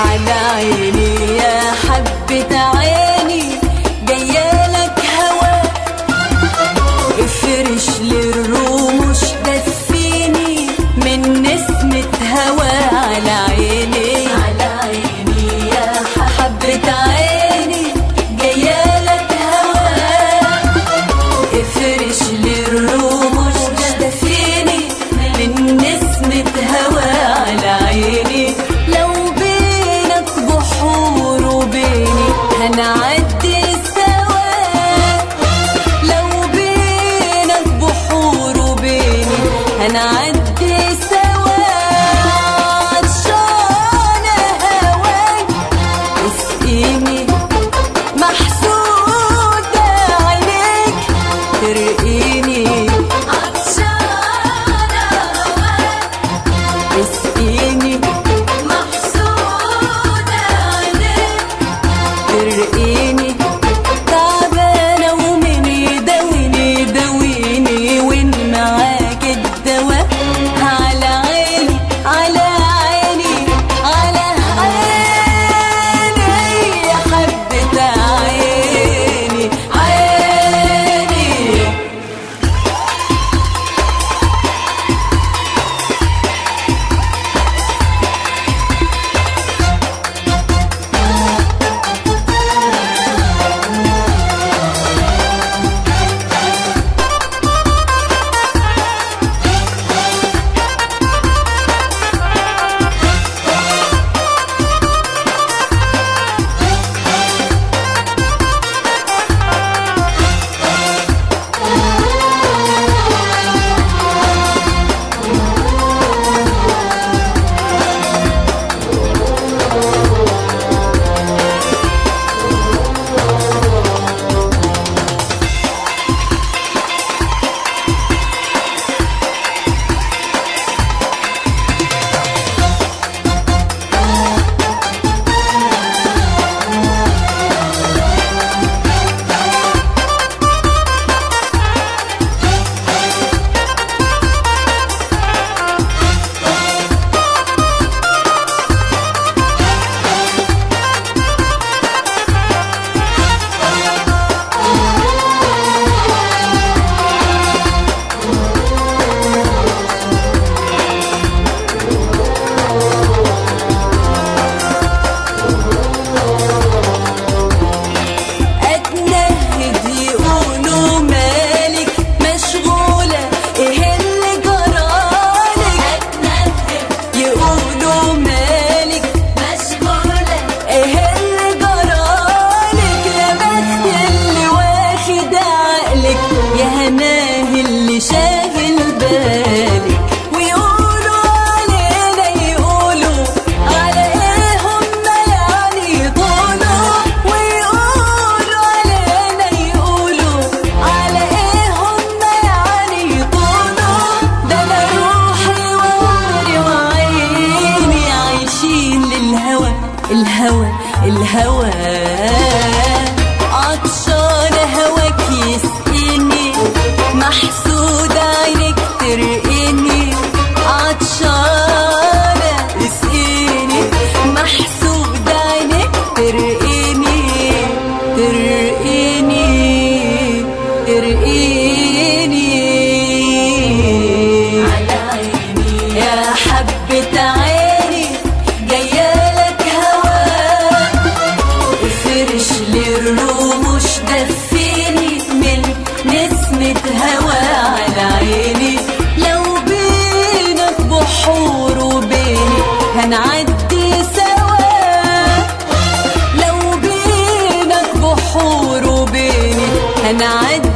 على عيني يا حبة عيني جايالك هوا، افرش للرموش دفيني من نسمة هوا. على عيني يا حبة عيني جايالك هوا، افرش للرموش دفيني من نسمة هوا. على عيني لو بينك بحور وبيني هنعدي سوا، لو بينك بحور وبيني هنعدي سوا. عطشانة هواك اسقيني، محسودة عينيك ترقيني. عطشانة هواك اسقيني، محسودة عينيك ترقيني. تعبانة ومين يداويني داويني وين معاك الدوا. على عيني على عيني على عيني يا حبة عيني عيني. الهوى عطشانة هواك يسقيني، محسودة عينك ترقيني. عطشانة يسقيني، محسودة عينك ترقيني ترقيني ترقيني. على عيني يا حبة عيني جايالك هوا، افرش للرموش دفيني من نسمة هوا. على عيني لو بينك بحور وبيني هنعدي سوا، لو بينك بحور وبيني هنعدي